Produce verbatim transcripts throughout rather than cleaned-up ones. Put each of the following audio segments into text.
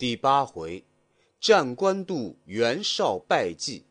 第八回，战官渡，袁绍败绩。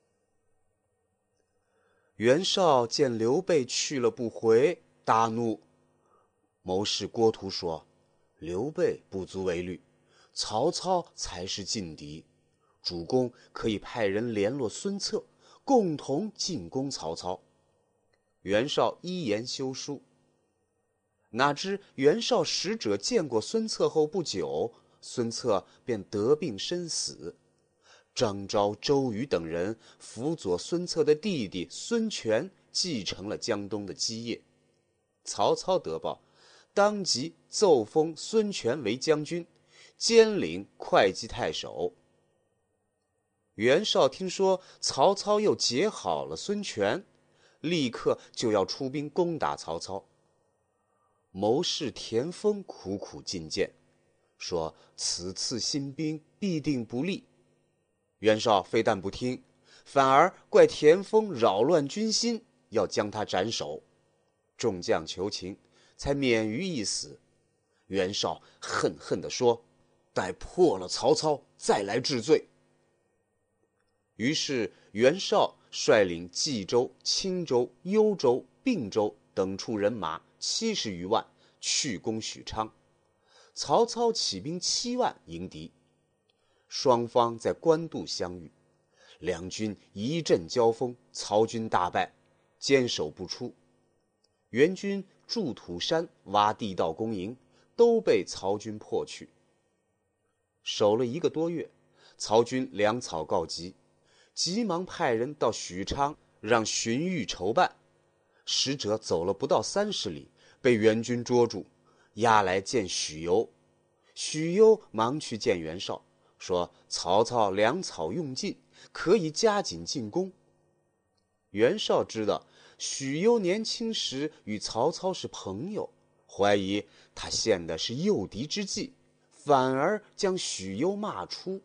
袁绍见刘备去了不回，大怒。谋士郭图说：“刘备不足为虑，曹操才是劲敌。主公可以派人联络孙策，共同进攻曹操。”袁绍依言修书。哪知袁绍使者见过孙策后不久，孙策便得病身死。张昭、周瑜等人辅佐孙策的弟弟孙权继承了江东的基业。曹操得报，当即奏封孙权为将军，兼领会稽太守。袁绍听说曹操又结好了孙权，立刻就要出兵攻打曹操。谋士田丰苦苦进谏，说此次新兵必定不利。袁绍非但不听，反而怪田丰扰乱军心，要将他斩首。众将求情，才免于一死。袁绍恨恨地说：“待破了曹操，再来治罪。”于是袁绍率领冀州、青州、幽州、并州等处人马七十余万去攻许昌。曹操起兵七万迎敌，双方在官渡相遇，两军一阵交锋，曹军大败，坚守不出。袁军筑土山、挖地道攻营，都被曹军破去。守了一个多月，曹军粮草告急，急忙派人到许昌让荀彧筹办。使者走了不到三十里，被袁军捉住，押来见许攸。许攸忙去见袁绍，说曹操粮草用尽，可以加紧进攻。袁绍知道许攸年轻时与曹操是朋友，怀疑他献的是诱敌之计，反而将许攸骂出。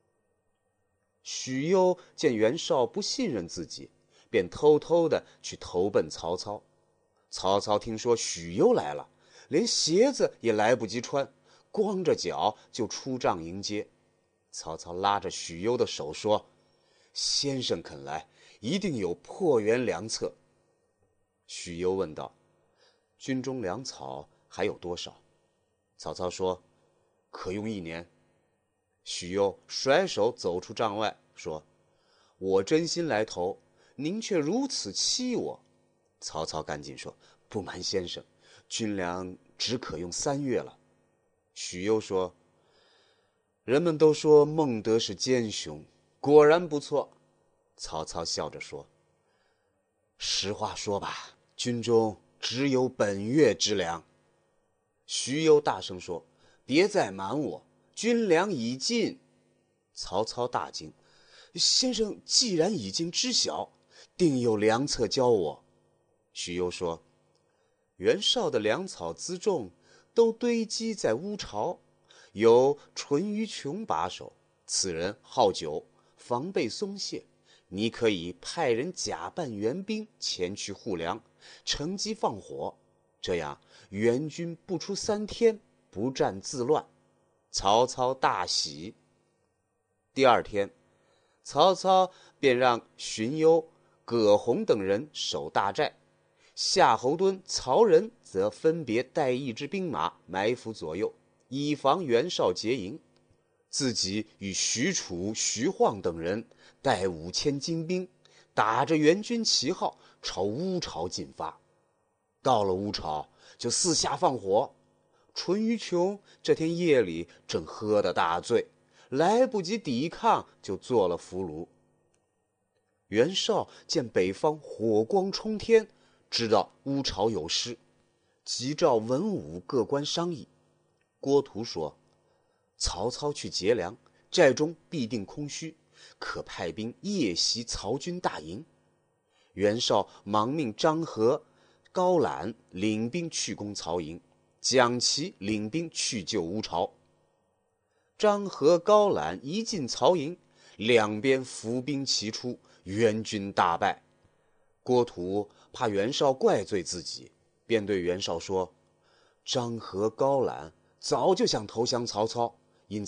许攸见袁绍不信任自己，便偷偷的去投奔曹操。曹操听说许攸来了，连鞋子也来不及穿，光着脚就出帐迎接。曹操拉着许攸的手说：“先生肯来，一定有破袁良策。”许攸问道：“军中粮草还有多少？”曹操说：“可用一年。”许攸甩手走出帐外，说：“我真心来投，您却如此欺我。”曹操赶紧说：“不瞒先生，军粮只可用三月了。”许攸说：“人们都说孟德是奸雄，果然不错。”曹操笑着说：“实话说吧，军中只有本月之粮。”许攸大声说：“别再瞒我，军粮已尽。”曹操大惊：“先生既然已经知晓，定有良策教我。”许攸说：“袁绍的粮草辎重都堆积在乌巢，由淳于琼把守，此人好酒，防备松懈。你可以派人假扮援兵前去护粮，乘机放火，这样袁军不出三天，不战自乱。”曹操大喜。第二天，曹操便让荀攸、葛洪等人守大寨，夏侯惇、曹仁则分别带一支兵马埋伏左右，以防袁绍劫营。自己与许褚、徐晃等人带五千精兵，打着袁军旗号朝乌巢进发。到了乌巢，就四下放火。淳于琼这天夜里正喝得大醉，来不及抵抗，就做了俘虏。袁绍见北方火光冲天，知道乌巢有事，急召文武各官商议。郭图说：“曹操去劫粮，寨中必定空虚，可派兵夜袭曹军大营。”袁绍忙命张合、高览领兵去攻曹营，蒋齐领兵去救乌巢。张合、高览一进曹营，两边伏兵齐出，袁军大败。郭图怕袁绍怪罪自己，便对袁绍说：“张合、高览早就想投降曹操，因此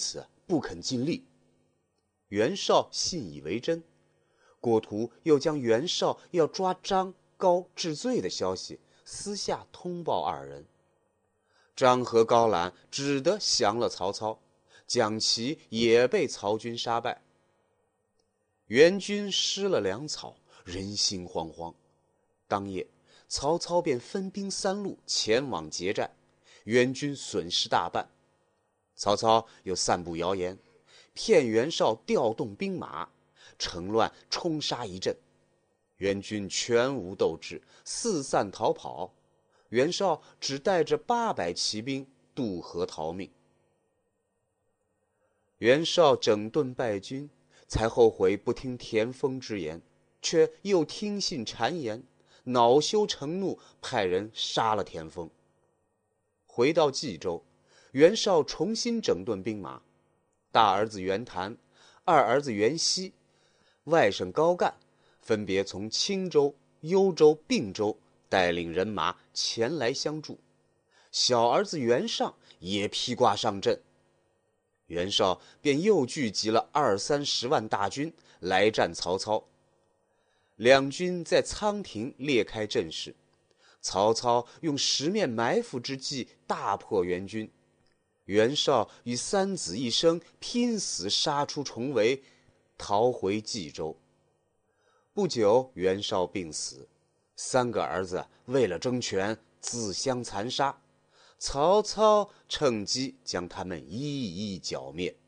不肯尽力。袁绍信以为真，郭图又将袁绍要抓张高治罪的消息私下通报二人。张和高览只得降了曹操，蒋齐也被曹军杀败。袁军失了粮草，人心惶惶。当夜，曹操便分兵三路前往劫寨，袁军损失大半。曹操又散布谣言，骗袁绍调动兵马，趁乱冲杀一阵。袁军全无斗志，四散逃跑。袁绍只带着八百骑兵渡河逃命。袁绍整顿败军，才后悔不听田丰之言，却又听信谗言，恼羞成怒，派人杀了田丰。回到冀州，袁绍重新整顿兵马，大儿子袁谭、二儿子袁熙、外甥高干分别从青州、幽州、并州带领人马前来相助，小儿子袁尚也披挂上阵。袁绍便又聚集了二三十万大军来战曹操。两军在仓亭列开阵势，曹操用十面埋伏之计大破袁军。袁绍与三子一生拼死杀出重围，逃回冀州。不久，袁绍病死，三个儿子为了争权自相残杀，曹操趁机将他们一一剿灭。